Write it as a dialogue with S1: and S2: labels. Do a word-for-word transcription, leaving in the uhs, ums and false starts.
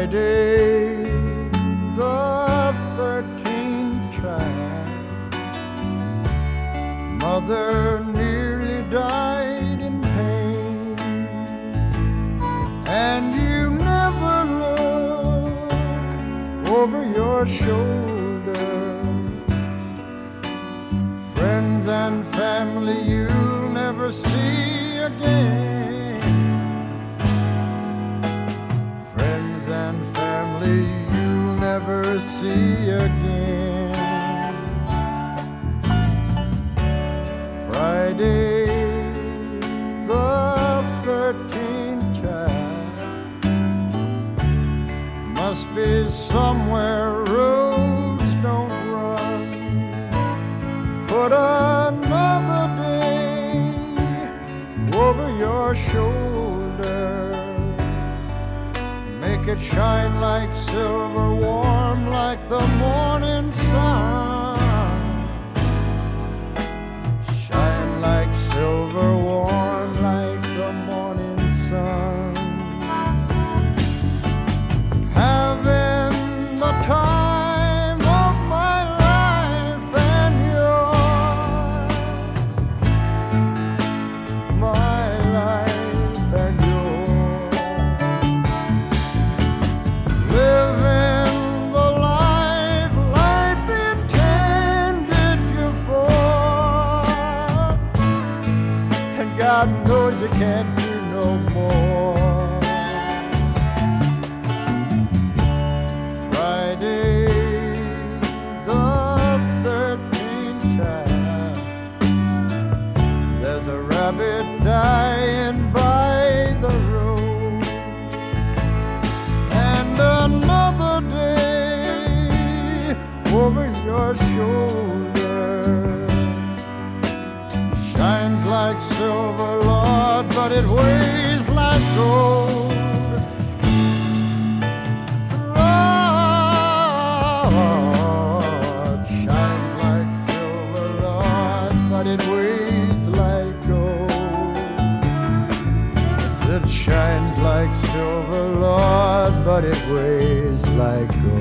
S1: Friday, the thirteenth child, mother nearly died in pain, and you never look over your shoulder. Friends and family you'll never see again. And family you'll never see again. Friday, the thirteenth child, must be somewhere roads don't run. Put another day over your shoulder. Make it shine like silver, warm like the morning sun. Shine like silver, warm like the morning sun. Having the time of my life and yours, my life and yours. God knows you can't do no more. Friday, the thirteenth child, there's a rabbit dying by the road, and another day over your shoulder. Shines like silver, Lord, but it weighs like gold. Lord, shines like silver, Lord, but it weighs like gold. Yes, it shines like silver, Lord, but it weighs like gold.